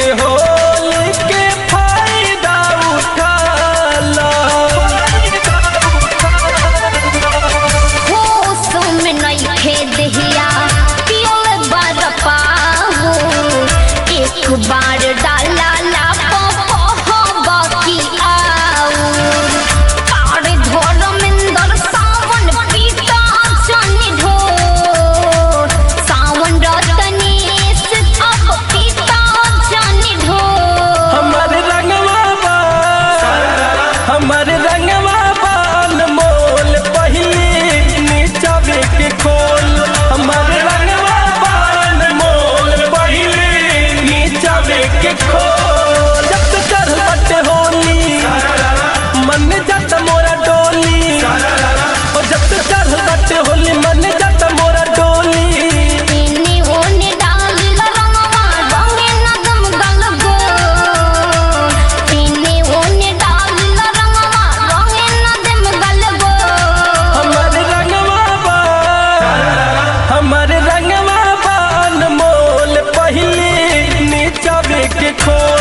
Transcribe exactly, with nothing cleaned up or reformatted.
होली के फायदा उठा लो। होश में नइखे देहिया पियल बार पाहू, एक बार डाला ला बाकी आऊ पारे धर्मेंद्र सावन पीता जाने ढोर, सावन रतनेश अब पीता जाने ढोर। हमारे रंगवा बा हमारे रंगवा बान मोल पहली नीचावे के खोल, हमारे रंगवा बान मोल पहली नीचावे के खोल। जब तो चढ़ बटे होली मन जत मोरा डोली, और जब तो चढ़ बटे होली मन जत मोरा डोली। इन्ने ओने डाल रंगवा रंगे नदम गलगो, इन्ने ओने डाल रंगवा रंगे नदम गलगो। हमारे रंगवा बा हमारे रंगवा बान मोल पहली नीचावे के खोल।